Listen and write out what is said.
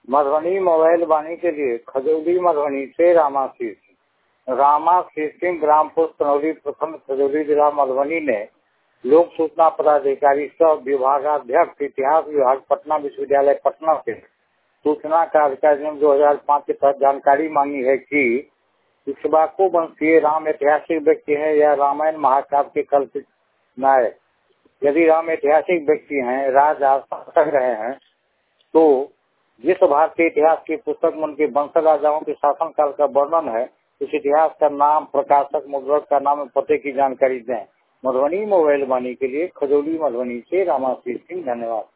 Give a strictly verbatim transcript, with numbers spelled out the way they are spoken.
Madhubani mobile वाणी के लिए खजौली मधुबनी से रामाशीष सिंह। रामाशीष सिंह ग्राम पोस्ट कनौली प्रखंड खजौली जिला मधुबनी ने लोक सूचना पदाधिकारी सह विभागाध्यक्ष इतिहास विभाग पटना विश्वविद्यालय पटना से सूचना का अधिनियम दो हजार पाँच के तहत जानकारी मांगी है कि इक्ष्वाकु वंशीय राम ऐतिहासिक व्यक्ति है या रामायण महाकाव्य के कल्पित नायक। यदि राम ऐतिहासिक व्यक्ति हैं, राजा शासक रहे हैं, तो जिस भारतीय इतिहास की पुस्तक में उनके वंश राजाओं के शासनकाल का वर्णन है, उस इतिहास का नाम, प्रकाशक, मुद्रक का नाम, पते की जानकारी दें। मधुबनी मोबाइल वाणी के लिए खजौली मधुबनी से रामाशीष सिंह। धन्यवाद।